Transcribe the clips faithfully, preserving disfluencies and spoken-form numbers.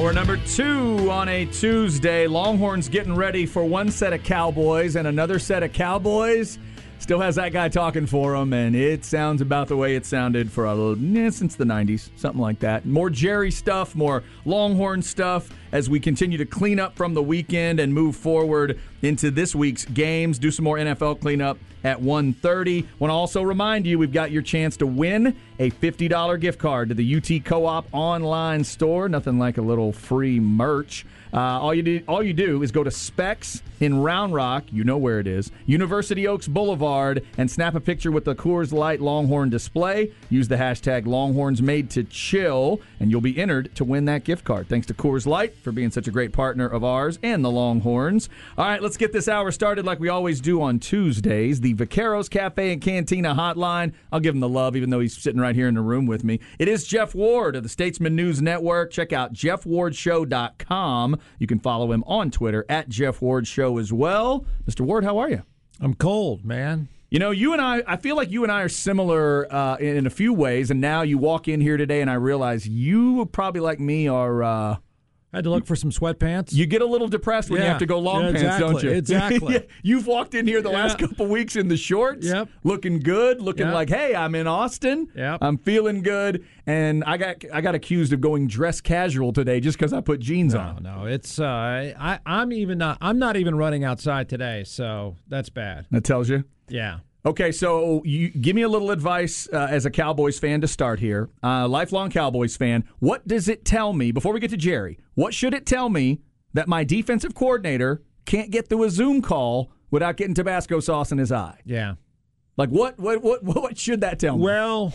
Hour number two on a Tuesday. Longhorns getting ready for one set of Cowboys, and another set of Cowboys still has that guy talking for them, and it sounds about the way it sounded for a little, eh, since the nineties, something like that. More Jerry stuff, more Longhorn stuff as we continue to clean up from the weekend and move forward into this week's games. Do some more N F L cleanup at one thirty. Want to also remind you, we've got your chance to win a fifty dollars gift card to the U T Co-op online store. Nothing like a little free merch. Uh, all you do, all you do is go to Specs in Round Rock, you know where it is, University Oaks Boulevard, and snap a picture with the Coors Light Longhorn display. Use the hashtag Longhorns Made to Chill, and you'll be entered to win that gift card. Thanks to Coors Light for being such a great partner of ours and the Longhorns. All right, let's get this hour started like we always do on Tuesdays. The Vaqueros Cafe and Cantina hotline. I'll give him the love, even though he's sitting right here in the room with me. It is Jeff Ward of the Statesman News Network. Check out jeff ward show dot com. You can follow him on Twitter at Jeff Ward Show as well. Mister Ward, how are you? I'm cold, man. You know, you and I, I feel like you and I are similar uh, in, in a few ways, and now you walk in here today and I realize you probably like me are... Uh, I had to look for some sweatpants. You get a little depressed when yeah. you have to go long yeah, pants, exactly. don't you? Exactly. Yeah. You've walked in here the yeah. last couple weeks in the shorts, yep. looking good, looking yep. like, hey, I'm in Austin. Yep. I'm feeling good, and I got I got accused of going dress casual today just because I put jeans no, on. No, it's uh, I I'm even not I'm not even running outside today, so that's bad. That tells you. Yeah. Okay, so you give me a little advice uh, as a Cowboys fan to start here. Uh, lifelong Cowboys fan. What does it tell me, before we get to Jerry, what should it tell me that my defensive coordinator can't get through a Zoom call without getting Tabasco sauce in his eye? Yeah. Like, what what what, what should that tell me? Well,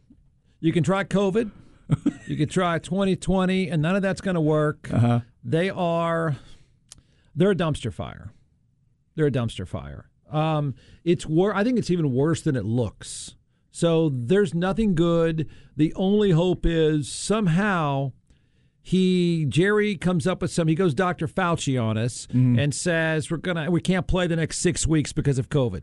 you can try COVID. You can try twenty twenty, and none of that's going to work. Uh-huh. They are, they're a dumpster fire. They're a dumpster fire. Um, it's wor- I think it's even worse than it looks. So there's nothing good. The only hope is somehow he Jerry comes up with some. He goes Doctor Fauci on us mm-hmm. and says we're gonna we can't play the next six weeks because of COVID.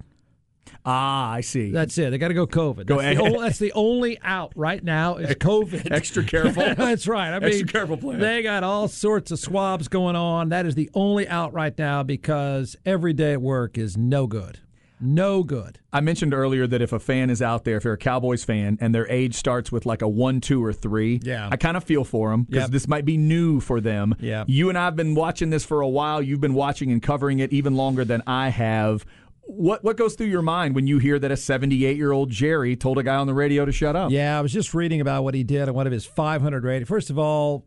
Ah, I see. That's it. They got to go COVID. Go that's, ahead. The only, that's the only out right now is COVID. Extra careful. That's right. I mean, Extra careful plan. They got all sorts of swabs going on. That is the only out right now because every day at work is no good. No good. I mentioned earlier that if a fan is out there, if you're a Cowboys fan, and their age starts with like a one, two, or three, yeah. I kind of feel for them because yep. this might be new for them. Yep. You and I have been watching this for a while. You've been watching and covering it even longer than I have. What what goes through your mind when you hear that a seventy-eight-year-old Jerry told a guy on the radio to shut up? Yeah, I was just reading about what he did on one of his five hundred ratings. First of all,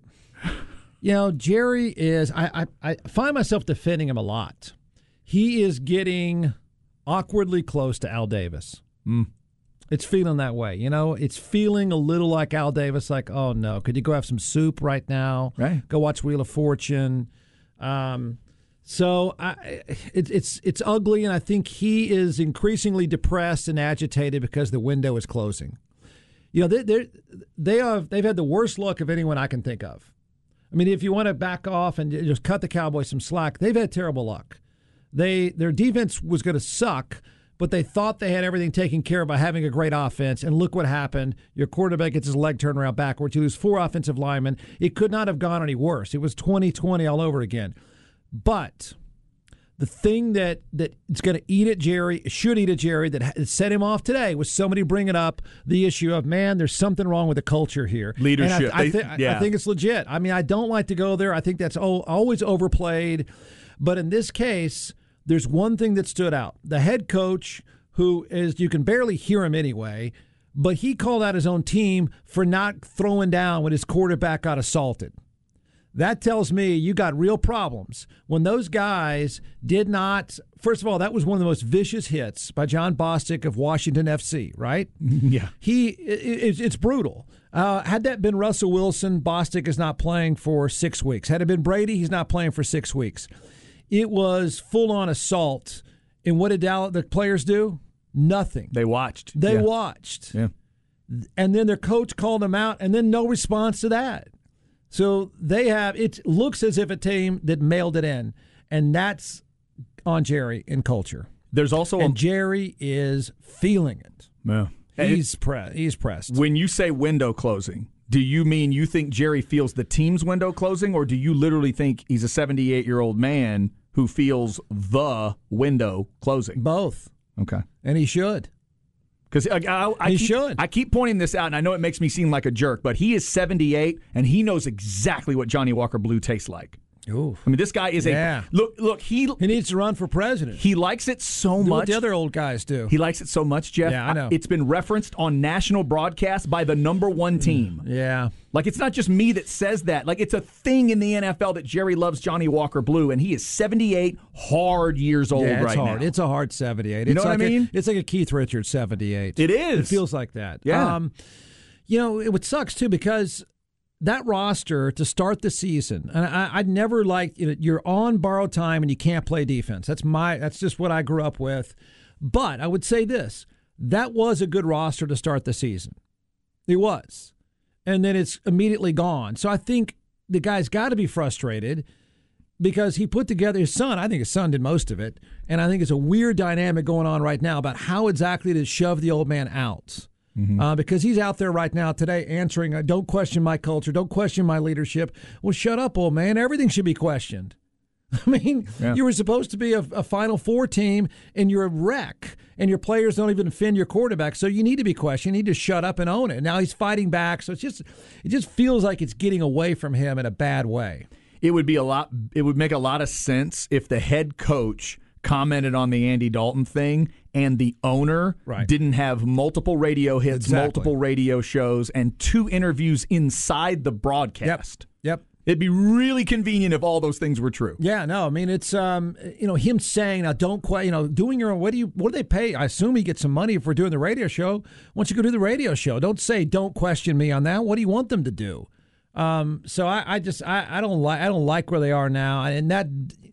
you know, Jerry is, I, I, I find myself defending him a lot. He is getting awkwardly close to Al Davis. Mm. It's feeling that way. You know, it's feeling a little like Al Davis, like, oh, no, could you go have some soup right now? Right. Go watch Wheel of Fortune. Um So I, it, it's it's ugly, and I think he is increasingly depressed and agitated because the window is closing. You know, they they they have they've had the worst luck of anyone I can think of. I mean, if you want to back off and just cut the Cowboys some slack, they've had terrible luck. They their defense was going to suck, but they thought they had everything taken care of by having a great offense, and look what happened. Your quarterback gets his leg turned around backwards. You lose four offensive linemen. It could not have gone any worse. It was twenty twenty all over again. But the thing that, that it's going to eat at Jerry, should eat at Jerry, that set him off today was somebody bringing up the issue of, man, there's something wrong with the culture here. Leadership. And I, I, th- they, yeah. I think it's legit. I mean, I don't like to go there. I think that's always overplayed. But in this case, there's one thing that stood out. The head coach, who is, you can barely hear him anyway, but he called out his own team for not throwing down when his quarterback got assaulted. That tells me you got real problems. When those guys did not, first of all, that was one of the most vicious hits by John Bostic of Washington F C, right? Yeah. He, it, it's brutal. Uh, had that been Russell Wilson, Bostic is not playing for six weeks. Had it been Brady, he's not playing for six weeks. It was full-on assault. And what did Dallas, the players do? Nothing. They watched. They yeah. watched. Yeah. And then their coach called them out, and then no response to that. So they have, it looks as if a team that mailed it in, and that's on Jerry in culture. There's also and a, Jerry is feeling it. Yeah. He's pre- he's pressed. When you say window closing, Do you mean you think Jerry feels the team's window closing, or do you literally think he's a seventy-eight-year-old man who feels the window closing? Both. Okay. And he should. Because I, I, I, he keep, should. I keep pointing this out, and I know it makes me seem like a jerk, but he is seventy-eight, and he knows exactly what Johnny Walker Blue tastes like. Ooh. I mean, this guy is yeah. a look. Look, he he needs to run for president. He likes it so do much. What the other old guys do. He likes it so much, Jeff. Yeah, I know. It's been referenced on national broadcast by the number one team. Yeah. Like, it's not just me that says that. Like, it's a thing in the N F L that Jerry loves Johnny Walker Blue, and he is seventy-eight hard years old yeah, it's right hard. now. It's a hard seventy-eight. You it's know like what I mean? A, it's like a Keith Richards seventy-eight. It is. It feels like that. Yeah. Um, you know, it would sucks, too, because that roster to start the season, and I, I'd never like, you know, you're on borrowed time and you can't play defense. That's my. That's just what I grew up with. But I would say this: that was a good roster to start the season. It was, and then it's immediately gone. So I think the guy's got to be frustrated because he put together his son. I think his son did most of it, and I think it's a weird dynamic going on right now about how exactly to shove the old man out. Mm-hmm. Uh, because he's out there right now today answering, uh, don't question my culture, don't question my leadership. Well, shut up, old man. Everything should be questioned. I mean, yeah. you were supposed to be a, a Final Four team, and you're a wreck, and your players don't even defend your quarterback, so you need to be questioned. You need to shut up and own it. Now he's fighting back, so it's just it just feels like it's getting away from him in a bad way. It would be a lot. It would make a lot of sense if the head coach commented on the Andy Dalton thing and the owner right. didn't have multiple radio hits, exactly. multiple radio shows, and two interviews inside the broadcast. Yep. Yep. It'd be really convenient if all those things were true. Yeah, no, I mean it's um, you know, him saying now don't quite, you know, doing your own. What do you? What do they pay? I assume he gets some money for doing the radio show. Once you go do the radio show, don't say don't question me on that. What do you want them to do? Um, so I, I just I, I don't like I don't like where they are now, and that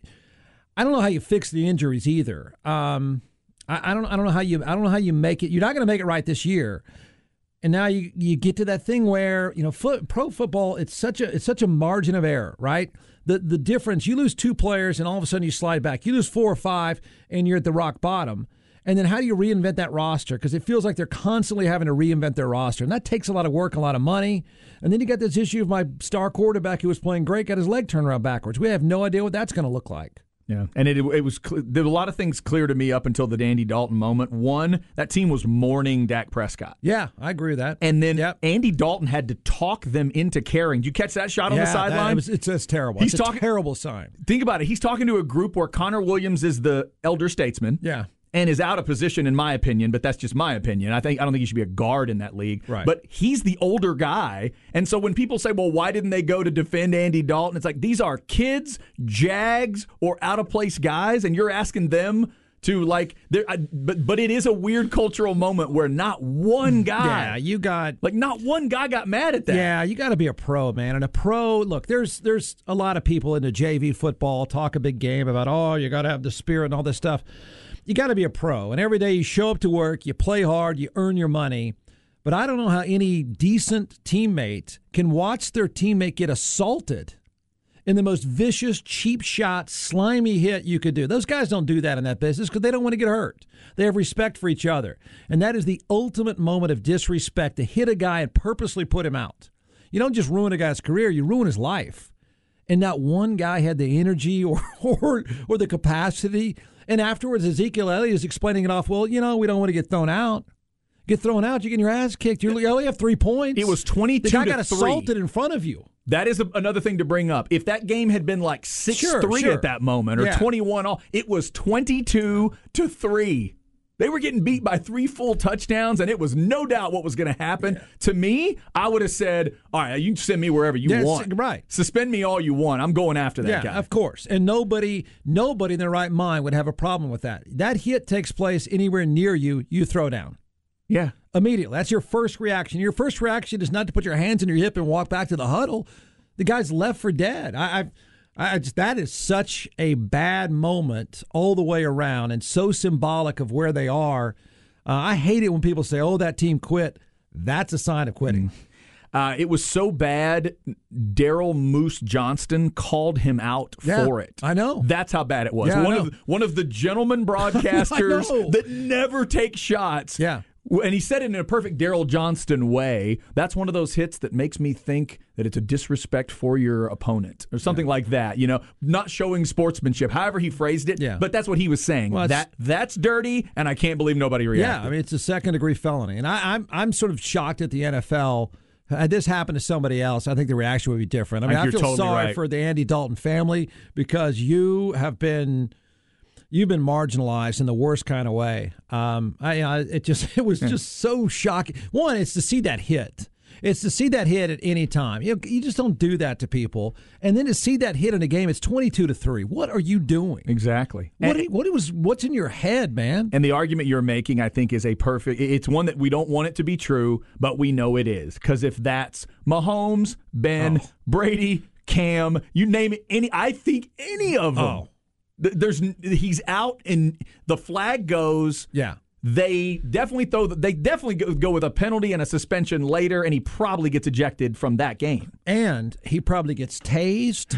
I don't know how you fix the injuries either. Um, I, I don't I don't know how you I don't know how you make it. You're not going to make it right this year. And now you, you get to that thing where, you know, foot, pro football, it's such a it's such a margin of error, right? The the difference, you lose two players and all of a sudden you slide back. You lose four or five and you're at the rock bottom. And then how do you reinvent that roster? Because it feels like they're constantly having to reinvent their roster. And that takes a lot of work, a lot of money. And then you got this issue of my star quarterback who was playing great, got his leg turned around backwards. We have no idea what that's going to look like. Yeah, and it it was there were a lot of things clear to me up until the Andy Dalton moment. One, that team was mourning Dak Prescott. Yeah, I agree with that. And then yep. Andy Dalton had to talk them into caring. Did you catch that shot yeah, on the sideline? It it's, it's terrible. He's it's talking, a terrible sign. Think about it. He's talking to a group where Connor Williams is the elder statesman. Yeah. And is out of position, in my opinion, but that's just my opinion. I think I don't think he should be a guard in that league. Right. But he's the older guy, and so when people say, "Well, why didn't they go to defend Andy Dalton?" It's like these are kids, Jags, or out of place guys, and you're asking them to like. But but it is a weird cultural moment where not one guy, yeah, you got like not one guy got mad at that. Yeah, you got to be a pro, man, and a pro. Look, there's there's a lot of people into J V football talk a big game about oh, you got to have the spirit and all this stuff. You got to be a pro, and every day you show up to work, you play hard, you earn your money. But I don't know how any decent teammate can watch their teammate get assaulted in the most vicious, cheap shot, slimy hit you could do. Those guys don't do that in that business because they don't want to get hurt. They have respect for each other. And that is the ultimate moment of disrespect, to hit a guy and purposely put him out. You don't just ruin a guy's career, you ruin his life. And not one guy had the energy or or, or the capacity. And afterwards, Ezekiel Elliott is explaining it off, well, you know, we don't want to get thrown out. Get thrown out, you're getting your ass kicked. You only have three points. It was twenty-two to three. The guy got assaulted in front of you. That is a, another thing to bring up. If that game had been like six three sure, sure. at that moment or yeah. twenty-one all, it was twenty-two to three. They were getting beat by three full touchdowns, and it was no doubt what was going to happen. Yeah. To me, I would have said, all right, you can send me wherever you yes, want. Right. Suspend me all you want. I'm going after that yeah, guy. Of course. And nobody nobody in their right mind would have a problem with that. That hit takes place anywhere near you, you throw down. Yeah. Immediately. That's your first reaction. Your first reaction is not to put your hands in your hip and walk back to the huddle. The guy's left for dead. I, I, I just, that is such a bad moment all the way around and so symbolic of where they are. Uh, I hate it when people say, oh, that team quit. That's a sign of quitting. Mm. Uh, it was so bad, Daryl Moose Johnston called him out yeah, for it. I know. That's how bad it was. Yeah, one I know. of one of the gentleman broadcasters that never take shots. Yeah. And he said it in a perfect Daryl Johnston way. That's one of those hits that makes me think that it's a disrespect for your opponent or something yeah. like that. You know, not showing sportsmanship, however he phrased it. Yeah. But that's what he was saying. Well, that That's dirty, and I can't believe nobody reacted. Yeah, I mean, it's a second-degree felony. And I, I'm, I'm sort of shocked at the N F L. Had this happened to somebody else, I think the reaction would be different. I mean, I, I feel totally sorry right. for the Andy Dalton family because you have been – You've been marginalized in the worst kind of way. Um, I, I, it just it was just so shocking. One, it's to see that hit. It's to see that hit at any time. You know, you just don't do that to people. And then to see that hit in a game, it's twenty-two to three. What are you doing? Exactly. What and, what was what's in your head, man? And the argument you're making, I think, is a perfect. It's one that we don't want it to be true, but we know it is because if that's Mahomes, Ben, oh. Brady, Cam, you name it, any. I think any of them. Oh. There's he's out and the flag goes. Yeah, they definitely throw. They definitely go with a penalty and a suspension later, and he probably gets ejected from that game. And he probably gets tased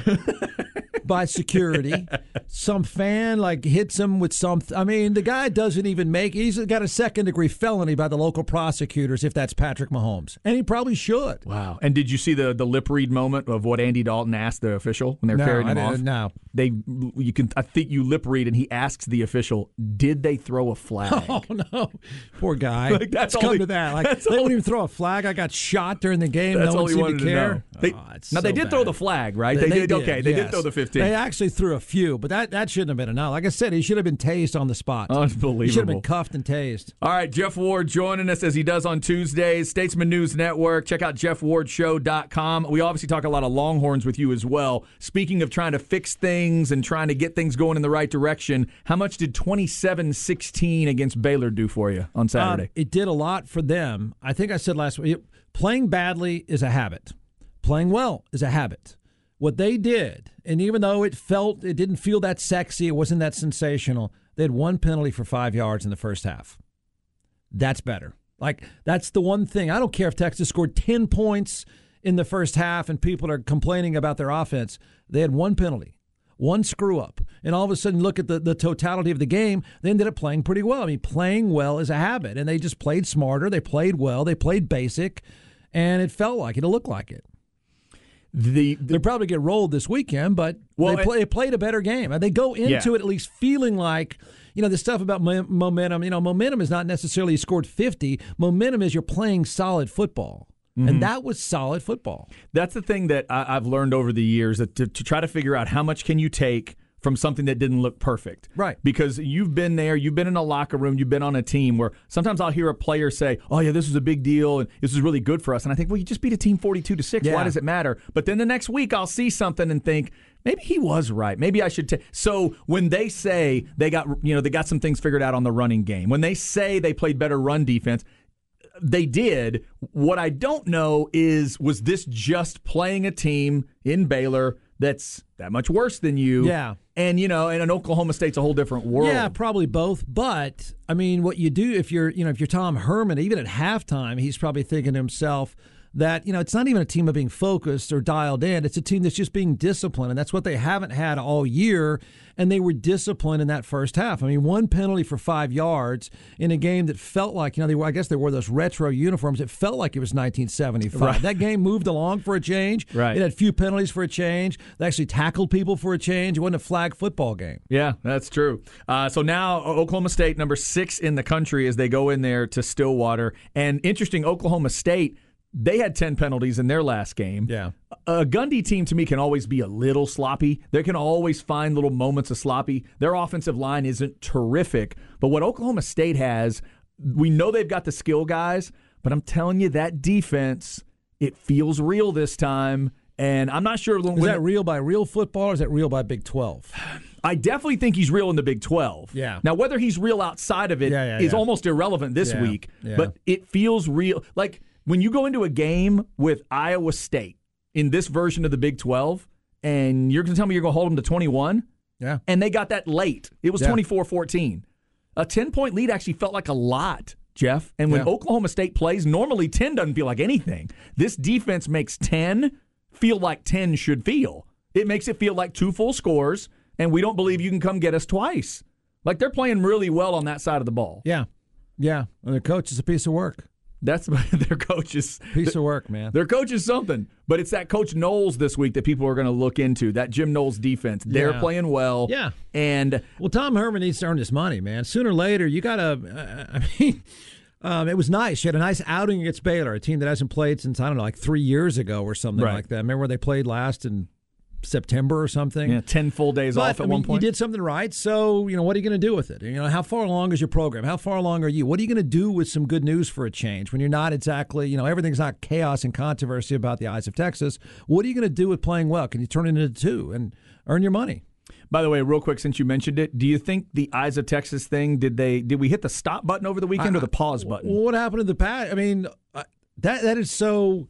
by security. Some fan like hits him with something. I mean, the guy doesn't even make. He's got a second degree felony by the local prosecutors if that's Patrick Mahomes, and he probably should. Wow. And did you see the the lip read moment of what Andy Dalton asked the official when they're no, carrying him I off? No, they you can. I think you lip read, and he asks the official, "Did they throw a flag?" Oh no, poor guy. Like, that's it's come he, to that. Like they wouldn't even throw a flag. I got shot during the game. That's no all one he seemed to care. To they, oh, now so they did bad. throw the flag, right? They, they, they did. did. Okay, they yes. did throw the fifteen. They actually threw a few, but that, that shouldn't have been enough. Like I said, he should have been tased on the spot. Unbelievable. He should have been cuffed and tased. All right, Jeff Ward joining us as he does on Tuesdays. Statesman News Network. Check out jeff ward show dot com. We obviously talk a lot of Longhorns with you as well. Speaking of trying to fix things and trying to get things going in the right direction, how much did twenty-seven sixteen against Baylor do for you on Saturday? Um, it did a lot for them. I think I said last week, playing badly is a habit. Playing well is a habit. What they did, and even though it felt, it didn't feel that sexy, it wasn't that sensational, they had one penalty for five yards in the first half. That's better. Like, that's the one thing. I don't care if Texas scored ten points in the first half and people are complaining about their offense. They had one penalty, one screw up. And all of a sudden, look at the, the totality of the game. They ended up playing pretty well. I mean, playing well is a habit. And they just played smarter. They played well. They played basic. And it felt like it. It looked like it. The, the, They'll probably get rolled this weekend, but well, they, play, they played a better game. They go into yeah. it at least feeling like, you know, the stuff about mo- momentum. You know, momentum is not necessarily you scored fifty. Momentum is you're playing solid football. Mm-hmm. And that was solid football. That's the thing that I, I've learned over the years, that to, to try to figure out how much can you take from something that didn't look perfect. Right. Because you've been there, you've been in a locker room, you've been on a team where sometimes I'll hear a player say, oh, yeah, this was a big deal, and this is really good for us. And I think, well, you just beat a team forty-two to six. Yeah. Why does it matter? But then the next week I'll see something and think, maybe he was right. Maybe I should take. So when they say they got, you know, they got some things figured out on the running game, when they say they played better run defense, they did. What I don't know is, was this just playing a team in Baylor that's that much worse than you? Yeah. And, you know, and an Oklahoma State's a whole different world. Yeah, probably both. But, I mean, what you do if you're, you know, if you're Tom Herman, even at halftime, he's probably thinking to himself that, you know, it's not even a team of being focused or dialed in. It's a team that's just being disciplined. And that's what they haven't had all year. And they were disciplined in that first half. I mean, one penalty for five yards in a game that felt like, you know, they were, I guess they wore those retro uniforms. It felt like it was nineteen seventy-five. Right. That game moved along for a change. Right. It had few penalties for a change. They actually tackled people for a change. It wasn't a flag football game. Yeah, that's true. Uh, so now Oklahoma State, number six in the country, as they go in there to Stillwater. And interesting, Oklahoma State, they had ten penalties in their last game. Yeah. A Gundy team, to me, can always be a little sloppy. They can always find little moments of sloppy. Their offensive line isn't terrific. But what Oklahoma State has, we know they've got the skill guys, but I'm telling you, that defense, it feels real this time. And I'm not sure. Is that real by real football, or is that real by Big twelve? I definitely think he's real in the Big twelve. Yeah. Now, whether he's real outside of it yeah, yeah, is yeah. almost irrelevant this yeah, week. Yeah. But it feels real. Like, when you go into a game with Iowa State in this version of the Big twelve, and you're going to tell me you're going to hold them to twenty-one? Yeah. And they got that late. It was yeah. twenty-four fourteen. A ten-point lead actually felt like a lot, Jeff. And when yeah. Oklahoma State plays, normally ten doesn't feel like anything. This defense makes ten feel like ten should feel. It makes it feel like two full scores, and we don't believe you can come get us twice. Like, they're playing really well on that side of the ball. Yeah. Yeah, and their coach is a piece of work. That's their coach's piece of work, man. Their coach is something, but it's that Coach Knowles this week that people are going to look into. That Jim Knowles defense, they're yeah. playing well. Yeah, and well, Tom Herman needs to earn his money, man. Sooner or later, you got to. Uh, I mean, um, it was nice. You had a nice outing against Baylor, a team that hasn't played since I don't know, like three years ago or something right. like that. Remember where they played last in September or something? Yeah, ten full days but, off at I mean, one point. You did something right, so you know what are you going to do with it? You know, how far along is your program? How far along are you? What are you going to do with some good news for a change when you're not exactly, you know, everything's not chaos and controversy about the Eyes of Texas? What are you going to do with playing well? Can you turn it into two and earn your money? By the way, real quick, since you mentioned it, do you think the Eyes of Texas thing, did they did we hit the stop button over the weekend I, or the pause button? Well, what happened to the past? I mean, uh, that that is so.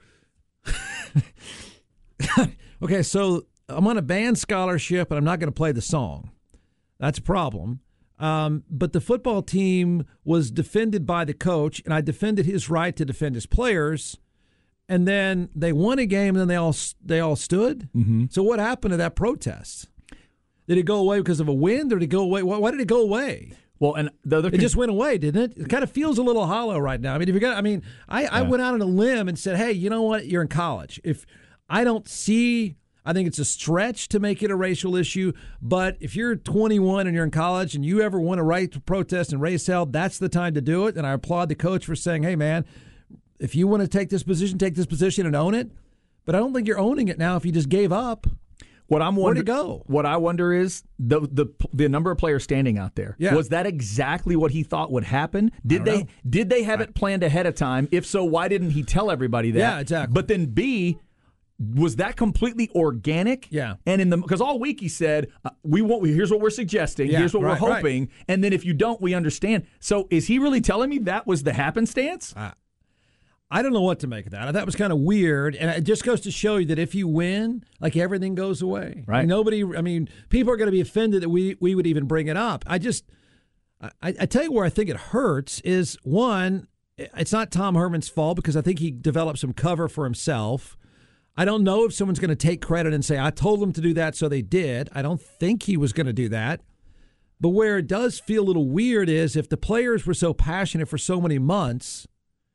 Okay, so I'm on a band scholarship, and I'm not going to play the song. That's a problem. Um, but the football team was defended by the coach, and I defended his right to defend his players. And then they won a game, and then they all they all stood. Mm-hmm. So what happened to that protest? Did it go away because of a wind, or did it go away? Why, why did it go away? Well, and the other it just went away, didn't it? It kind of feels a little hollow right now. I mean, if you got, I mean, I, yeah. I went out on a limb and said, hey, you know what? You're in college. If I don't see, I think it's a stretch to make it a racial issue. But if you're twenty-one and you're in college and you ever want a right to protest and raise hell, that's the time to do it. And I applaud the coach for saying, hey, man, if you want to take this position, take this position and own it. But I don't think you're owning it now if you just gave up. What I'm wondering, Where'd it go? What I wonder is the the the number of players standing out there. Yeah. Was that exactly what he thought would happen? Did they know. did they have it planned ahead of time? If so, why didn't he tell everybody that? Yeah, exactly. But then B, was that completely organic? Yeah. And in the because all week he said, uh, we want here's what we're suggesting, yeah, here's what right, we're hoping, right. and then if you don't, we understand. So is he really telling me that was the happenstance? Uh, I don't know what to make of that. That was kind of weird, and it just goes to show you that if you win, like everything goes away. Right? Nobody. I mean, people are going to be offended that we we would even bring it up. I just, I, I tell you where I think it hurts is one. It's not Tom Herman's fault because I think he developed some cover for himself. I don't know if someone's going to take credit and say I told them to do that, so they did. I don't think he was going to do that. But where it does feel a little weird is if the players were so passionate for so many months.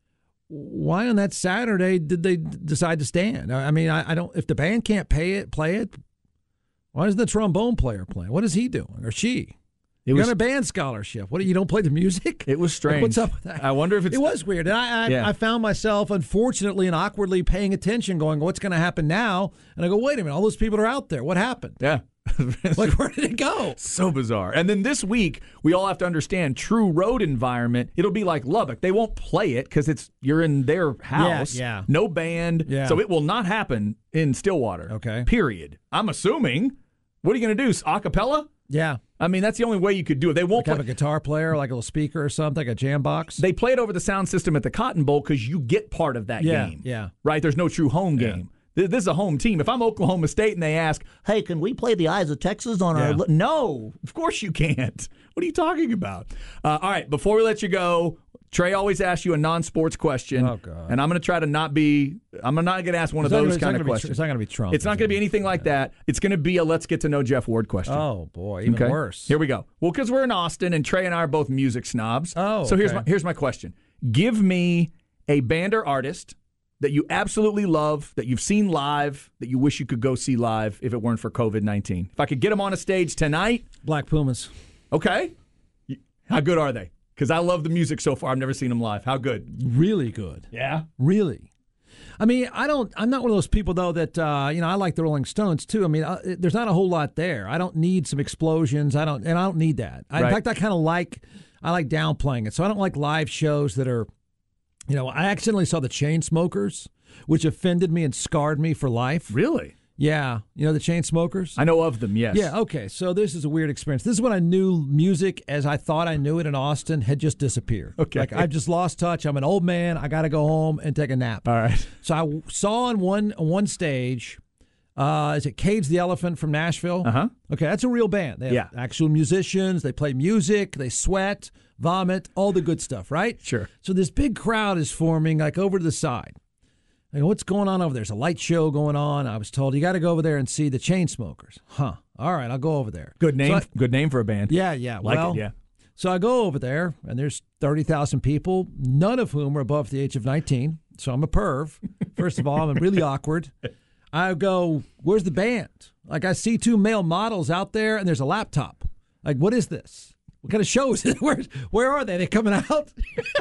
Why on that Saturday did they decide to stand? I mean, I, I don't. If the band can't pay it, play it. Why isn't the trombone player playing? What is he doing or she? It You're was, on a band scholarship. What? You don't play the music? It was strange. Like, what's up with that? I wonder if it's. It was weird, and I I, yeah. I found myself unfortunately and awkwardly paying attention, going, "What's going to happen now?" And I go, "Wait a minute! All those people are out there. What happened?" Yeah. Like, where did it go? So bizarre. And then this week, we all have to understand true road environment. It'll be like Lubbock. They won't play it because it's you're in their house. Yeah, yeah. No band. Yeah. So it will not happen in Stillwater. Okay. Period. I'm assuming. What are you going to do? A cappella? Yeah. I mean, that's the only way you could do it. They won't like play. have a guitar player, like a little speaker or something, like a jam box. They play it over the sound system at the Cotton Bowl because you get part of that yeah, game. Yeah. Right? There's no true home Yeah. game. This is a home team. If I'm Oklahoma State and they ask, hey, can we play the Eyes of Texas on yeah. our... No, of course you can't. What are you talking about? Uh, all right, before we let you go, Trey always asks you a non-sports question. Oh, God. And I'm going to try to not be... I'm not going to ask one It's of those gonna, kind of be, questions. It's not going to be Trump. It's not going to be anything like that. It's going to be a let's get to know Jeff Ward question. Oh, boy, even okay? worse. Here we go. Well, because we're in Austin and Trey and I are both music snobs. Oh, So here's okay. my here's my question. Give me a band or artist that you absolutely love, that you've seen live, that you wish you could go see live if it weren't for covid nineteen. If I could get them on a stage tonight. Black Pumas. Okay. How good are they? Because I love the music so far. I've never seen them live. How good? Really good. Yeah? Really. I mean, I don't. I'm not one of those people though that uh, you know. I like the Rolling Stones too. I mean, uh, there's not a whole lot there. I don't need some explosions. I don't, and I don't need that. I, Right. In fact, I kind of like. I like downplaying it. So I don't like live shows that are. You know, I accidentally saw the Chainsmokers, which offended me and scarred me for life. Really? Yeah, you know the Chainsmokers? I know of them, yes. Yeah, okay. So this is a weird experience. This is when I knew music as I thought I knew it in Austin had just disappeared. Okay. Like I've just lost touch. I'm an old man. I got to go home and take a nap. All right. So I w- saw on one on one stage, uh, is it Cage the Elephant from Nashville? Uh-huh. Okay, that's a real band. They have Yeah. actual musicians. They play music. They sweat, vomit, all the good stuff, right? Sure. So this big crowd is forming like over to the side. I go, what's going on over there? There's a light show going on. I was told you got to go over there and see the Chainsmokers. Huh. All right, I'll go over there. Good name. So I- good name for a band. yeah, yeah. Like well, it, yeah. So I go over there, and there's thirty thousand people, none of whom are above the age of nineteen. So I'm a perv. First of all, I'm really awkward. I go, where's the band? Like, I see two male models out there, and there's a laptop. Like, what is this? What kind of show is it? Where, where are they? Are they coming out?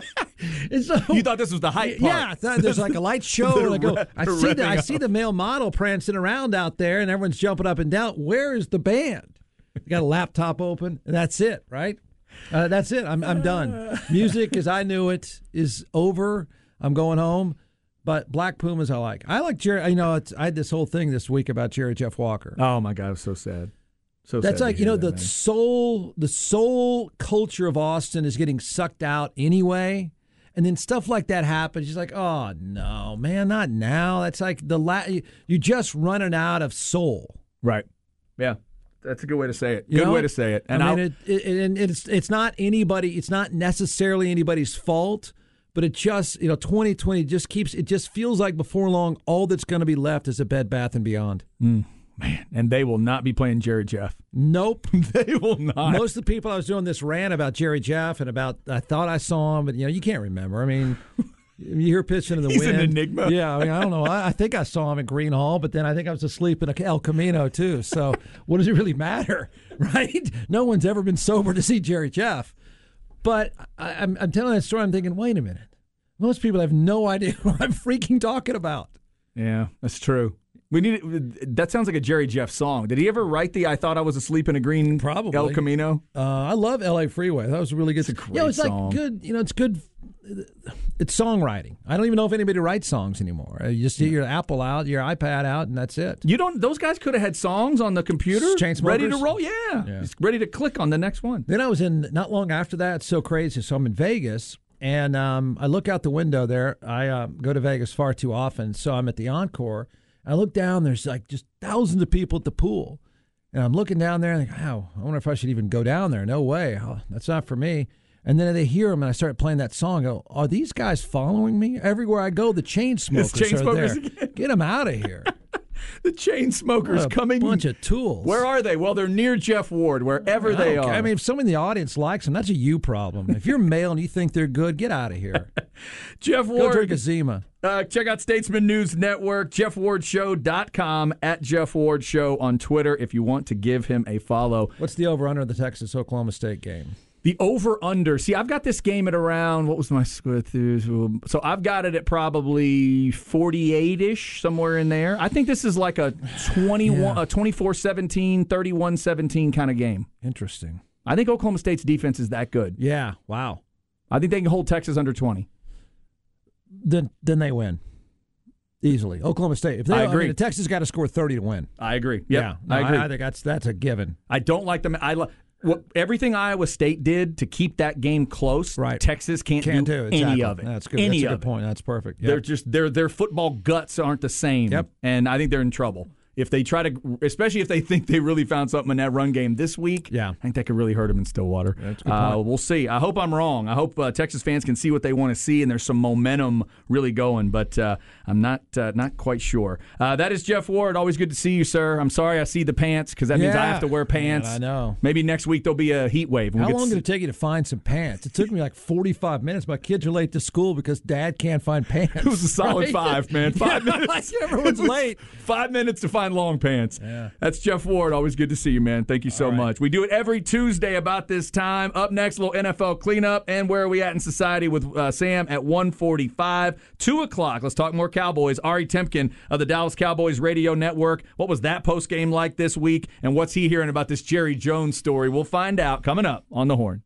so, you thought this was the hype part. Yeah, there's like a light show. And I go, I see the I see the male model prancing around out there, and everyone's jumping up and down. Where is the band? You got a laptop open, and that's it, right? Uh, that's it. I'm I'm done. Music, as I knew it, is over. I'm going home. But Black Pumas, I like. I like Jerry. You know, it's, I had this whole thing this week about Jerry Jeff Walker. Oh my God, it was so sad. So that's sad like, you know, that, the man. soul, the soul culture of Austin is getting sucked out anyway. And then stuff like that happens. She's like, oh no, man, not now. That's like the la- you just running out of soul. Right. Yeah. That's a good way to say it. You Good know? way to say it. And I mean, it, it, and it's it's not anybody. It's not necessarily anybody's fault. But it just, you know, twenty twenty just keeps. It just feels like before long, all that's going to be left is a Bed Bath and Beyond. Mm, man, and they will not be playing Jerry Jeff. Nope, they will not. Most of the people I was doing this rant about Jerry Jeff and about I thought I saw him, but you know, you can't remember. I mean. You hear pitching in the He's wind. an enigma. Yeah, I mean, I don't know. I, I think I saw him at Green Hall, but then I think I was asleep in El Camino, too. So what does it really matter, right? No one's ever been sober to see Jerry Jeff. But I, I'm, I'm telling that story, I'm thinking, wait a minute. Most people have no idea what I'm freaking talking about. Yeah, that's true. We need that sounds like a Jerry Jeff song. Did he ever write the "I Thought I Was Asleep in a Green Probably. El Camino"? Uh, I love L A Freeway. That was a really good. It's a great you know, it's song. like good. You know, it's good. It's songwriting. I don't even know if anybody writes songs anymore. You just get your Apple out, your iPad out, and that's it. You don't. Those guys could have had songs on the computer, Chainsmokers? ready to roll. Yeah, Yeah. Just ready to click on the next one. Then I was in, not long after that, it's so crazy. So I'm in Vegas, and um, I look out the window there. I uh, go to Vegas far too often, so I'm at the Encore. I look down, there's like just thousands of people at the pool. And I'm looking down there, and I think, wow, I wonder if I should even go down there. No way. Oh, that's not for me. And then they hear them, and I start playing that song. I go, are these guys following me? Everywhere I go, the chain smokers chain are smokers there. again. Get them out of here. The chain smokers What a coming. bunch of tools. Where are they? Well, they're near Jeff Ward, wherever I they don't are. care. I mean, if someone in the audience likes them, that's a you problem. If you're male and you think they're good, get out of here. Jeff Go Ward. drink a Zima. Uh, check out Statesman News Network, jeff ward show dot com, at Jeff Ward Show on Twitter if you want to give him a follow. What's the over-under of the Texas-Oklahoma State game? The over-under. See, I've got this game at around, what was my score? So I've got it at probably forty-eight-ish, somewhere in there. I think this is like a twenty-one, Yeah. a twenty-four seventeen, thirty-one seventeen kind of game. Interesting. I think Oklahoma State's defense is that good. Yeah, wow. I think they can hold Texas under twenty. Then then they win. Easily. Oklahoma State. If they, I agree. mean, Texas got to score thirty to win. I agree. Yep, Yeah, no, I agree. I, I think that's that's a given. I don't like them. I lo- what, everything Iowa State did to keep that game close. Right. Texas can't, Can't do, do exactly. any of it. That's good. Any that's a of good it. point. That's perfect. They're Yep. just their their football guts aren't the same. Yep. And I think they're in trouble. If they try to, especially if they think they really found something in that run game this week, Yeah. I think that could really hurt them in Stillwater. That's a good uh, point. we'll see. I hope I'm wrong. I hope uh, Texas fans can see what they want to see, and there's some momentum really going. But uh, I'm not uh, not quite sure. Uh, that is Jeff Ward. Always good to see you, sir. I'm sorry I see the pants because that means I Yeah. have to wear pants. Man, I know. Maybe next week there'll be a heat wave. and How we'll get long to did it take you to find some pants? It took me like forty-five minutes. My kids are late to school because Dad can't find pants. It was a solid Right? five, man. Five Yeah, minutes. like everyone's It was late. Five minutes to find long pants. Yeah. That's Jeff Ward. Always good to see you, man. Thank you so All right. much. We do it every Tuesday about this time. Up next, a little N F L cleanup. And where are we at in society with uh, Sam at one forty-five. two o'clock. Let's talk more Cowboys. Ari Temkin of the Dallas Cowboys Radio Network. What was that post game like this week? And what's he hearing about this Jerry Jones story? We'll find out coming up on The Horn.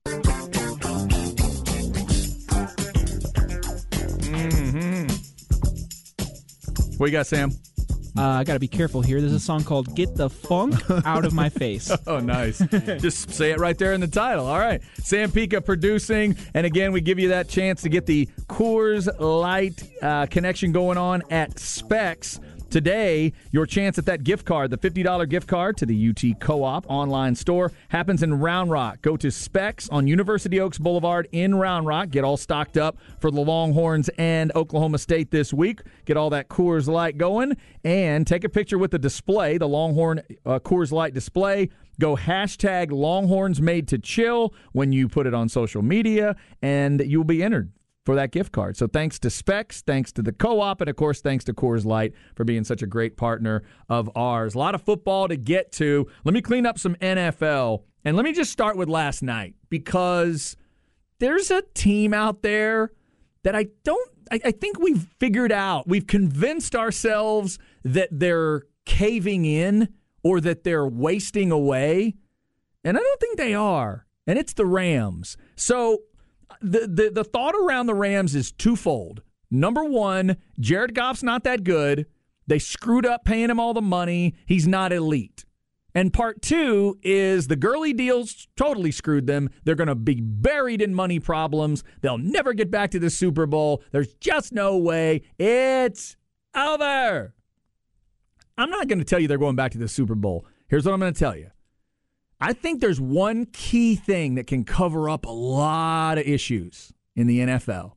What you got, Sam? Uh, I got to be careful here. There's a song called Get the Funk Out of My Face. Oh, nice. Just say it right there in the title. All right. Sam Pica producing. And again, we give you that chance to get the Coors Light uh, connection going on at Specs. Today, your chance at that gift card, the fifty dollars gift card to the U T Co-op online store, happens in Round Rock. Go to Specs on University Oaks Boulevard in Round Rock. Get all stocked up for the Longhorns and Oklahoma State this week. Get all that Coors Light going and take a picture with the display, the Longhorn uh, Coors Light display. Go hashtag Longhorns Made to Chill when you put it on social media, and you'll be entered for that gift card. So thanks to Specs, thanks to the Co-op, and, of course, thanks to Coors Light for being such a great partner of ours. A lot of football to get to. Let me clean up some N F L, and let me just start with last night, because there's a team out there that I don't I, I think we've figured out. We've convinced ourselves that they're caving in or that they're wasting away, and I don't think they are, and it's the Rams. So The, the the thought around the Rams is twofold. Number one, Jared Goff's not that good. They screwed up paying him all the money. He's not elite. And part two is the Gurley deals totally screwed them. They're going to be buried in money problems. They'll never get back to the Super Bowl. There's just no way. It's over. I'm not going to tell you they're going back to the Super Bowl. Here's what I'm going to tell you. I think there's one key thing that can cover up a lot of issues in the N F L.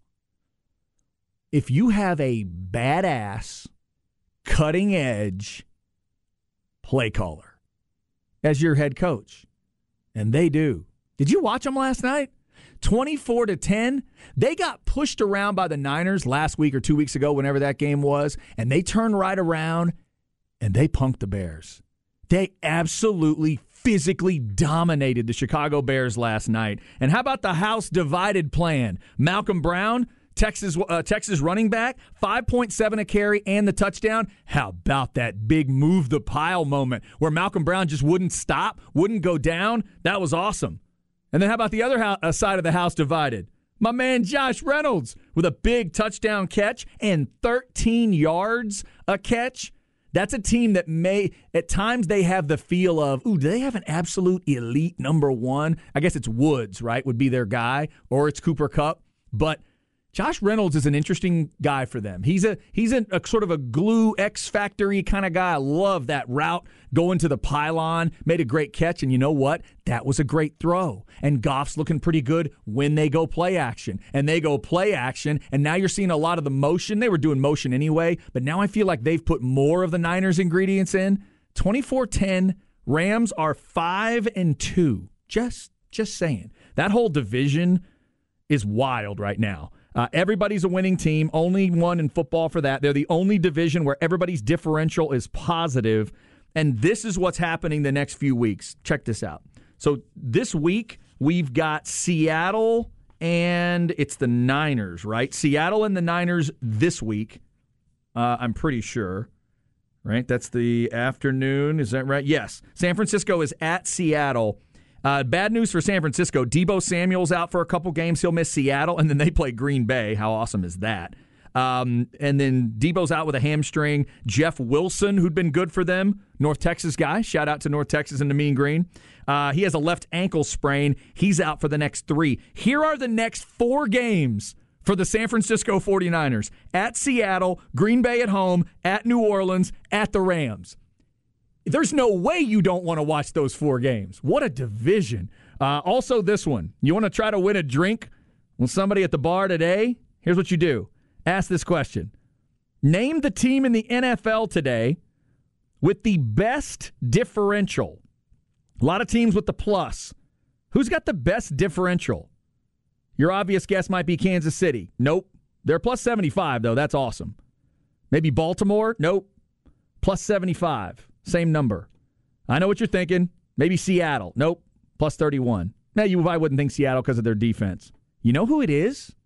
If you have a badass, cutting-edge play caller as your head coach, and they do. Did you watch them last night? twenty-four to ten. They got pushed around by the Niners last week or two weeks ago, whenever that game was, and they turned right around, and they punked the Bears. They absolutely physically dominated the Chicago Bears last night. And how about the house divided plan? Malcolm Brown, Texas uh, Texas running back, five point seven a carry and the touchdown. How about that big move the pile moment where Malcolm Brown just wouldn't stop, wouldn't go down? That was awesome. And then how about the other ho- uh, side of the house divided? My man Josh Reynolds with a big touchdown catch and thirteen yards a catch. That's a team that may, at times they have the feel of, ooh, do they have an absolute elite number one? I guess it's Woods, right, would be their guy, or it's Cooper Kupp. But Josh Reynolds is an interesting guy for them. He's a he's a, a sort of a glue X-factory kind of guy. I love that route going to the pylon. Made a great catch, and you know what? That was a great throw. And Goff's looking pretty good when they go play action. And they go play action, and now you're seeing a lot of the motion. They were doing motion anyway, but now I feel like they've put more of the Niners ingredients in. twenty-four ten, Rams are five and two. Just, just saying. That whole division is wild right now. Uh, everybody's a winning team, only one in football for that. They're the only division where everybody's differential is positive, and this is what's happening the next few weeks. Check this out. So this week, we've got Seattle, and it's the Niners, right? Seattle and the Niners this week, uh, I'm pretty sure, right? That's the afternoon. Is that right? Yes. San Francisco is at Seattle. Uh, bad news for San Francisco. Deebo Samuel's out for a couple games. He'll miss Seattle, and then they play Green Bay. How awesome is that? Um, and then Deebo's out with a hamstring. Jeff Wilson, who'd been good for them, North Texas guy. Shout out to North Texas and the Mean Green. Uh, he has a left ankle sprain. He's out for the next three. Here are the next four games for the San Francisco forty-niners. At Seattle, Green Bay at home, at New Orleans, at the Rams. There's no way you don't want to watch those four games. What a division. Uh, also, this one. You want to try to win a drink with somebody at the bar today? Here's what you do. Ask this question. Name the team in the N F L today with the best differential. A lot of teams with the plus. Who's got the best differential? Your obvious guess might be Kansas City. Nope. They're plus seventy-five, though. That's awesome. Maybe Baltimore? Nope. Plus seventy-five. Same number. I know what you're thinking. Maybe Seattle. Nope. Plus thirty-one. Now, you probably wouldn't think Seattle because of their defense. You know who it is?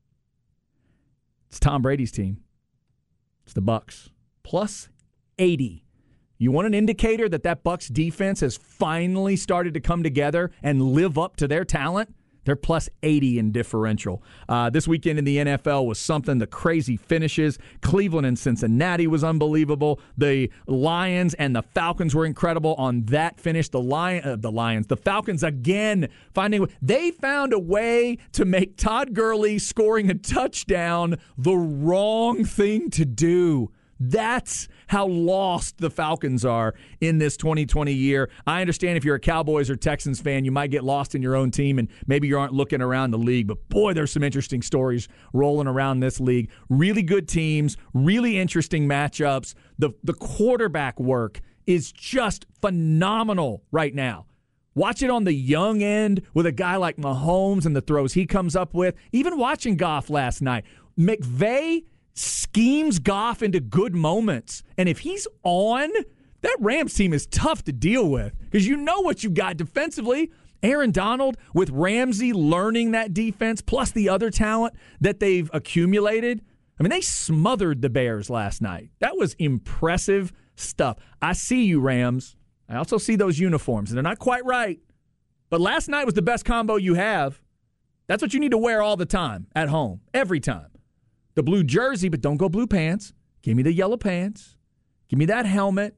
It's Tom Brady's team. It's the Bucs. Plus eighty. You want an indicator that that Bucs defense has finally started to come together and live up to their talent? They're plus eighty in differential. Uh, this weekend in the N F L was something. The crazy finishes. Cleveland and Cincinnati was unbelievable. The Lions and the Falcons were incredible on that finish. The Lion, uh, the Lions, the Falcons again finding they found a way to make Todd Gurley scoring a touchdown the wrong thing to do. That's how lost the Falcons are in this twenty twenty year. I understand if you're a Cowboys or Texans fan, you might get lost in your own team and maybe you aren't looking around the league. But, boy, there's some interesting stories rolling around this league. Really good teams, really interesting matchups. The, the quarterback work is just phenomenal right now. Watch it on the young end with a guy like Mahomes and the throws he comes up with. Even watching Goff last night, McVay schemes Goff into good moments. And if he's on, that Rams team is tough to deal with because you know what you got defensively. Aaron Donald with Ramsey learning that defense plus the other talent that they've accumulated. I mean, they smothered the Bears last night. That was impressive stuff. I see you, Rams. I also see those uniforms, and they're not quite right. But last night was the best combo you have. That's what you need to wear all the time at home, every time. The blue jersey, but don't go blue pants. Give me the yellow pants. Give me that helmet.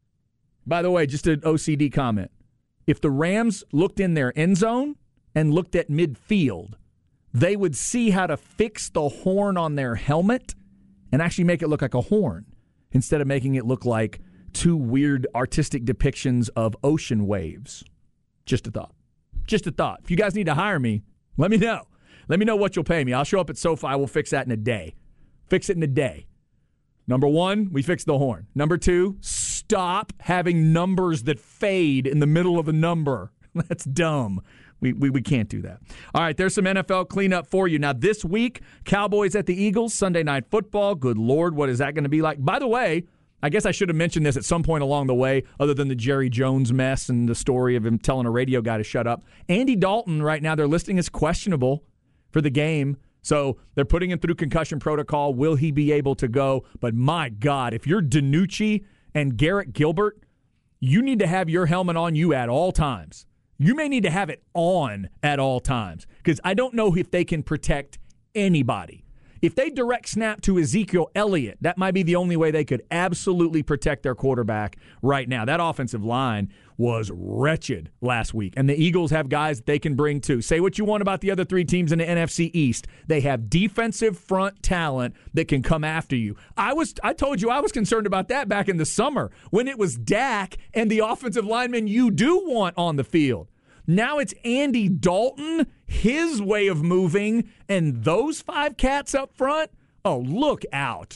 By the way, just an O C D comment. If the Rams looked in their end zone and looked at midfield, they would see how to fix the horn on their helmet and actually make it look like a horn instead of making it look like two weird artistic depictions of ocean waves. Just a thought. Just a thought. If you guys need to hire me, let me know. Let me know what you'll pay me. I'll show up at SoFi. We'll fix that in a day. Fix it in a day. Number one, we fix the horn. Number two, stop having numbers that fade in the middle of a number. That's dumb. We, we we can't do that. All right, there's some N F L cleanup for you. Now, this week, Cowboys at the Eagles, Sunday Night Football. Good Lord, what is that going to be like? By the way, I guess I should have mentioned this at some point along the way, other than the Jerry Jones mess and the story of him telling a radio guy to shut up. Andy Dalton, right now, they're listing as questionable for the game. So they're putting him through concussion protocol. Will he be able to go? But my God, if you're DiNucci and Garrett Gilbert, you need to have your helmet on you at all times. You may need to have it on at all times because I don't know if they can protect anybody. If they direct snap to Ezekiel Elliott, that might be the only way they could absolutely protect their quarterback right now. That offensive line was wretched last week, and the Eagles have guys that they can bring too. Say what you want about the other three teams in the N F C East. They have defensive front talent that can come after you. I was, I told you I was concerned about that back in the summer when it was Dak and the offensive linemen you do want on the field. Now it's Andy Dalton, his way of moving, and those five cats up front. Oh, look out.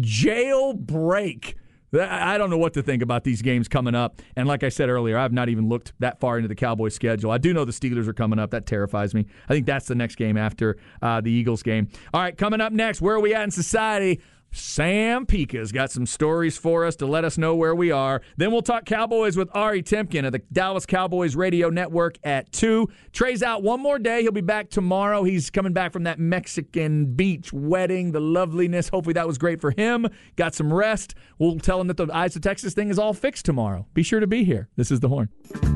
Jailbreak. I don't know what to think about these games coming up. And like I said earlier, I've not even looked that far into the Cowboys' schedule. I do know the Steelers are coming up. That terrifies me. I think that's the next game after uh, the Eagles game. All right, coming up next, where are we at in society? Sam Pika's got some stories for us to let us know where we are. Then we'll talk Cowboys with Ari Temkin of the Dallas Cowboys Radio Network at two. Trey's out one more day. He'll be back tomorrow. He's coming back from that Mexican beach wedding, the loveliness. Hopefully that was great for him. Got some rest. We'll tell him that the Eyes of Texas thing is all fixed tomorrow. Be sure to be here. This is The Horn.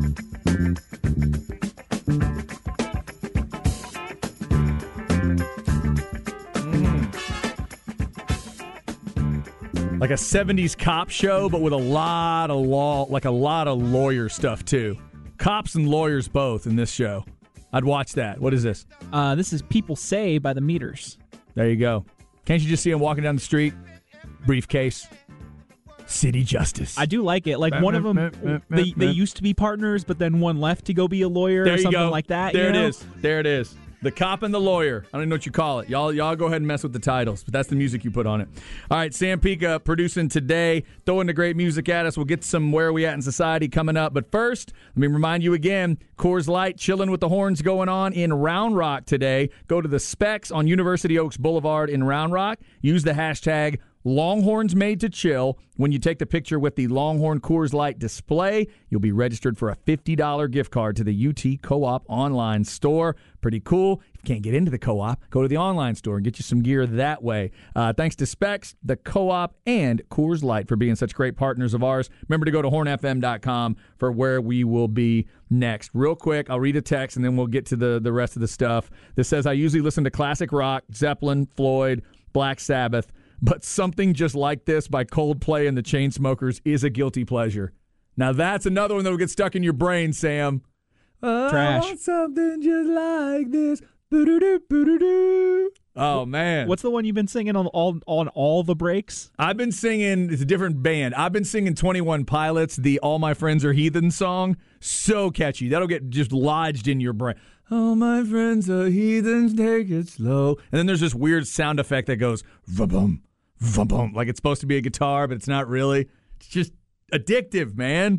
Like a seventies cop show, but with a lot of law, like a lot of lawyer stuff, too. Cops and lawyers both in this show. I'd watch that. What is this? Uh, this is People Say by the Meters. There you go. Can't you just see him walking down the street? Briefcase. City Justice. I do like it. Like one of them, they, they used to be partners, but then one left to go be a lawyer there or you something go. like that. There you know? it is. There it is. The cop and the lawyer. I don't even know what you call it. Y'all y'all go ahead and mess with the titles, but that's the music you put on it. All right, Sam Pika producing today, throwing the great music at us. We'll get some Where Are We At in Society coming up. But first, let me remind you again, Coors Light, chilling with the horns going on in Round Rock today. Go to the Specs on University Oaks Boulevard in Round Rock. Use the hashtag Longhorns Made to Chill. When you take the picture with the Longhorn Coors Light display, you'll be registered for a fifty dollars gift card to the U T Co-op online store. Pretty cool. If you can't get into the Co-op, go to the online store and get you some gear that way. Uh, thanks to Specs, the Co-op, and Coors Light for being such great partners of ours. Remember to go to horn f m dot com for where we will be next. Real quick, I'll read a text and then we'll get to the, the rest of the stuff. This says, I usually listen to classic rock, Zeppelin, Floyd, Black Sabbath, but something just like this by Coldplay and the Chainsmokers is a guilty pleasure. Now that's another one that will get stuck in your brain, Sam. Oh, Trash. I want something just like this. Boo-doo-doo, boo-doo-doo. Oh, man. What's the one you've been singing on all on all the breaks? I've been singing, it's a different band. I've been singing twenty-one Pilots, the All My Friends Are Heathen song. So catchy. That'll get just lodged in your brain. All my friends are heathens, take it slow. And then there's this weird sound effect that goes, va-bum, va-bum. Like it's supposed to be a guitar, but it's not really. It's just addictive, man.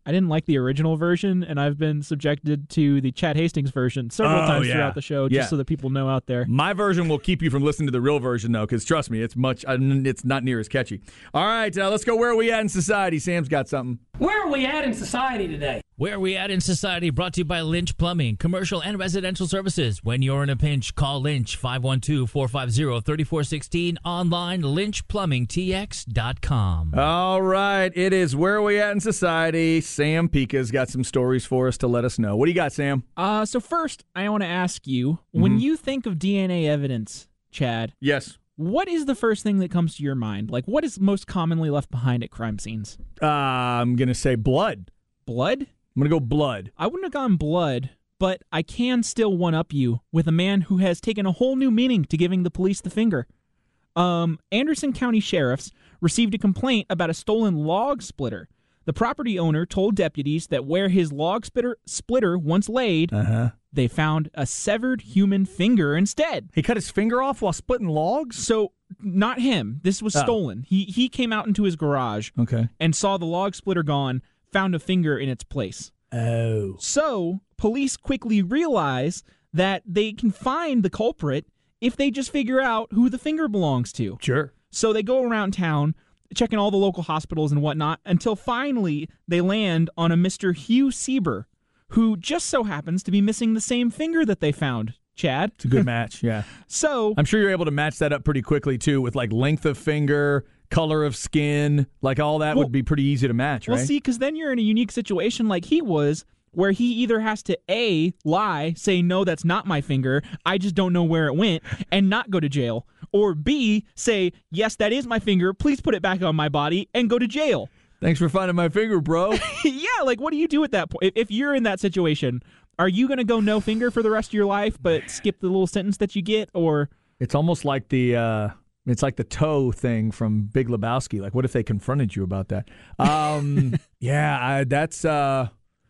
I didn't like the original version, and I've been subjected to the Chad Hastings version several Oh, times yeah. throughout the show, just Yeah. so that people know out there. My version will keep you from listening to the real version, though, because trust me, it's much. uh, It's not near as catchy. All right, uh, let's go. Where are we at in society? Sam's got something. Where are we at in society today? Where are we at in society? Brought to you by Lynch Plumbing, commercial and residential services. When you're in a pinch, call Lynch, five one two, four five zero, three four one six. Online, lynch plumbing t x dot com. All right, it is Where Are We At in Society. Sam Pika's got some stories for us to let us know. What do you got, Sam? Uh, so first, I want to ask you, when you think of D N A evidence, Chad, Yes. what is the first thing that comes to your mind? Like, what is most commonly left behind at crime scenes? Uh, I'm going to say blood. Blood? I'm going to go blood. I wouldn't have gone blood, but I can still one-up you with a man who has taken a whole new meaning to giving the police the finger. Um, Anderson County sheriffs received a complaint about a stolen log splitter. The property owner told deputies that where his log splitter, splitter once laid, Uh-huh. they found a severed human finger instead. He cut his finger off while splitting logs? So, not him. This was Oh. stolen. He he came out into his garage Okay. and saw the log splitter gone, found a finger in its place. Oh. So, police quickly realize that they can find the culprit if they just figure out who the finger belongs to. Sure. So they go around town, checking all the local hospitals and whatnot, until finally they land on a Mister Hugh Sieber, who just so happens to be missing the same finger that they found, Chad. It's a good match, yeah. So, I'm sure you're able to match that up pretty quickly, too, with like length of finger, color of skin. Like all that Well- would be pretty easy to match, right? well, see, because then you're in a unique situation like he was, where he either has to A, lie, say, no, that's not my finger, I just don't know where it went, and not go to jail, or B, say, yes, that is my finger, please put it back on my body, and go to jail. Thanks for finding my finger, bro. Yeah, like, what do you do at that point? If, if you're in that situation, are you going to go no finger for the rest of your life, but skip the little sentence that you get, or... It's almost like the uh, it's like the toe thing from Big Lebowski. Like, what if they confronted you about that? Um, yeah, I, that's. Uh,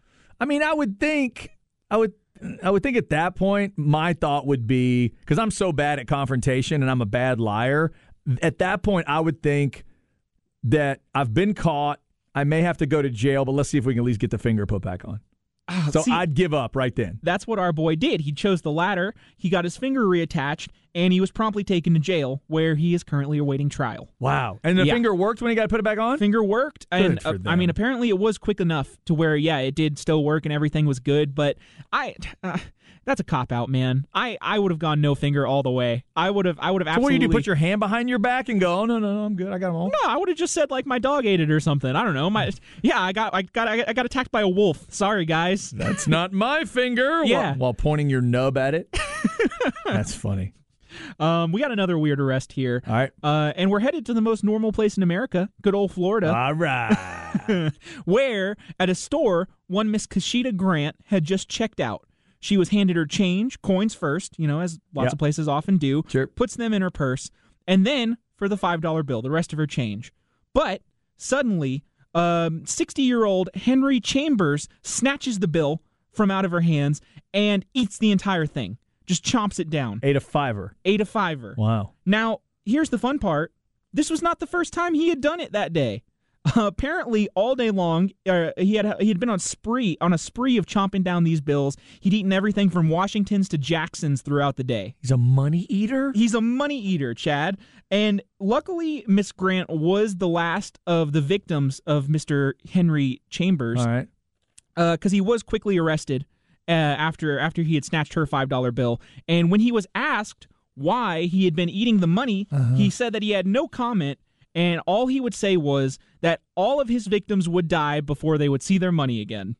I mean, I would think, I would, I would think at that point, my thought would be, because I'm so bad at confrontation and I'm a bad liar. At that point, I would think that I've been caught. I may have to go to jail, but let's see if we can at least get the finger put back on. Ah, So see, I'd give up right then. that's what our boy did. He chose the latter, he got his finger reattached, and he was promptly taken to jail, where he is currently awaiting trial. Wow. And the Yeah. finger worked when he got to put it back on? Finger worked, and for uh, I mean, them. apparently it was quick enough to where, yeah, it did still work and everything was good. But I, uh, that's a cop out, man. I, I would have gone no finger all the way. I would have, I would have So what absolutely. do you do? Put your hand behind your back and go, oh, no, no, no, I'm good. I got them all. No, I would have just said like my dog ate it or something. I don't know. My yeah, I got, I got, I got attacked by a wolf. Sorry, guys. That's not my finger. Yeah. While, while pointing your nub at it. That's funny. Um, we got another weird arrest here. All right. Uh, and we're headed to the most normal place in America, good old Florida. All right. Where at a store, one Miss Kashida Grant had just checked out. She was handed her change, coins first, you know, as lots Yep. of places often do, Sure. puts them in her purse, and then for the five dollar bill, the rest of her change. But suddenly, um, sixty-year-old Henry Chambers snatches the bill from out of her hands and eats the entire thing, just chomps it down. Eight a fiver. Ate a fiver. Wow. Now, here's the fun part. This was not the first time he had done it that day. Uh, apparently, all day long, uh, he had he had been on spree on a spree of chomping down these bills. He'd eaten everything from Washingtons to Jacksons throughout the day. He's a money eater? He's a money eater, Chad. And luckily, Miss Grant was the last of the victims of Mister Henry Chambers, All right. because he was quickly arrested uh, after after he had snatched her five dollar bill. And when he was asked why he had been eating the money, Uh-huh. he said that he had no comment, and all he would say was that all of his victims would die before they would see their money again.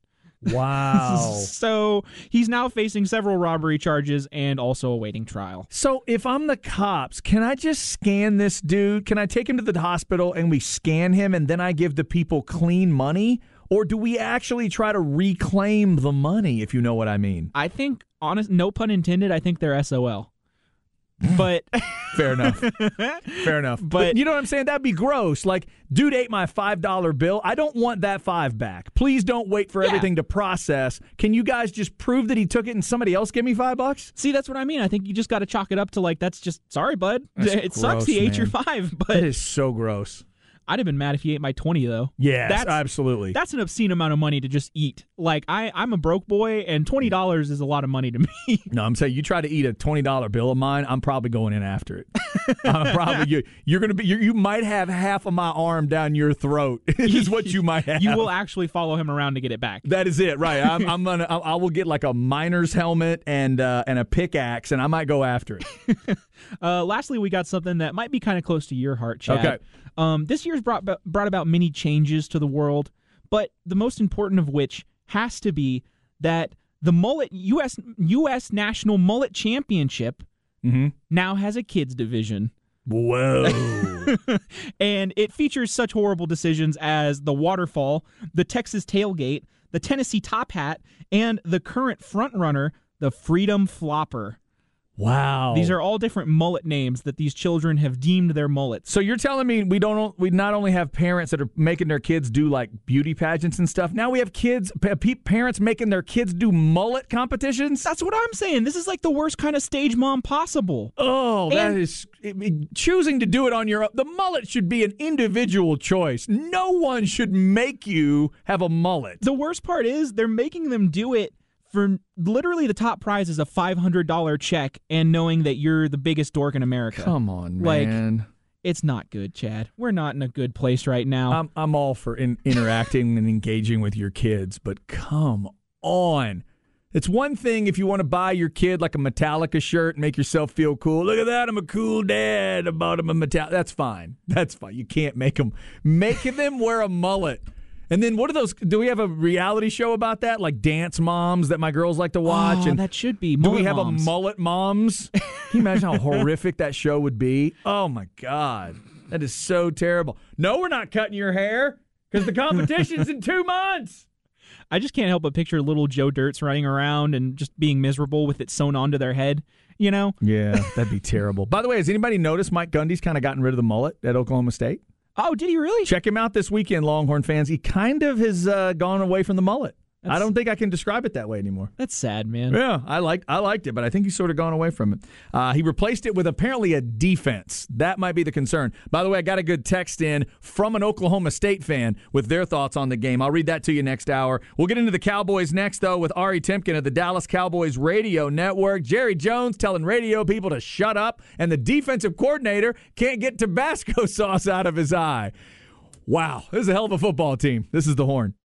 Wow. So he's now facing several robbery charges and also awaiting trial. So if I'm the cops, can I just scan this dude? Can I take him to the hospital and we scan him and then I give the people clean money? Or do we actually try to reclaim the money, if you know what I mean? I think, honest, no pun intended, I think they're S O L. But Fair enough. Fair enough. But, But- you know what I'm saying? That'd be gross. Like, dude ate my five dollar bill. I don't want that five back. Please don't wait for Yeah. everything to process. Can you guys just prove that he took it and somebody else give me five bucks? see, that's what I mean. I think you just got to chalk it up to like, that's just, sorry, bud. That's it sucks gross, he ate man. your five. But That is so gross. I'd have been mad if he ate my twenty though. Yes, that's, absolutely. That's an obscene amount of money to just eat. Like I, I'm a broke boy, and twenty dollars is a lot of money to me. No, I'm saying you try to eat a twenty dollar bill of mine, I'm probably going in after it. I'm probably you, you're going to be. You're, you might have half of my arm down your throat. Is what you might have. You will actually follow him around to get it back. That is it, right? I'm, I'm gonna. I, I will get like a miner's helmet and uh, and a pickaxe, and I might go after it. uh, lastly, we got something that might be kind of close to your heart, Chad. Okay. Um, this year's brought brought about many changes to the world, but the most important of which has to be that the mullet U S U S National Mullet Championship mm-hmm. now has a kids division. Whoa. And it features such horrible decisions as the waterfall, the Texas tailgate, the Tennessee top hat, and the current frontrunner, the Freedom Flopper. Wow. These are all different mullet names that these children have deemed their mullets. So you're telling me we don't we not only have parents that are making their kids do like beauty pageants and stuff. Now we have kids parents making their kids do mullet competitions? That's what I'm saying. This is like the worst kind of stage mom possible. Oh, that And- is choosing to do it on your own. The mullet should be an individual choice. No one should make you have a mullet. The worst part is they're making them do it for literally the top prize is a five hundred dollars check and knowing that you're the biggest dork in America. Come on, Like, man. It's not good, Chad. We're not in a good place right now. I'm I'm all for in, interacting and engaging with your kids, but come on. It's one thing if you want to buy your kid like a Metallica shirt and make yourself feel cool. Look at that, I'm a cool dad. I bought him a Metallica. That's fine. That's fine. You can't make them make them wear a mullet. And then what are those? Do we have a reality show about that, like Dance Moms that my girls like to watch? Oh, and that should be. do we Mullet have moms. a mullet moms? Can you imagine how horrific that show would be? Oh my God, that is so terrible. No, we're not cutting your hair because the competition's in two months. I just can't help but picture little Joe Dirts running around and just being miserable with it sewn onto their head, you know? Yeah, that'd be terrible. By the way, has anybody noticed Mike Gundy's kind of gotten rid of the mullet at Oklahoma State? Oh, did he really? Check him out this weekend, Longhorn fans. He kind of has uh, gone away from the mullet. That's, I don't think I can describe it that way anymore. That's sad, man. Yeah, I liked I liked it, but I think he's sort of gone away from it. Uh, he replaced it with apparently a defense. That might be the concern. By the way, I got a good text in from an Oklahoma State fan with their thoughts on the game. I'll read that to you next hour. We'll get into the Cowboys next, though, with Ari Timken of the Dallas Cowboys Radio Network. Jerry Jones telling radio people to shut up, and the defensive coordinator can't get Tabasco sauce out of his eye. Wow, this is a hell of a football team. This is The Horn.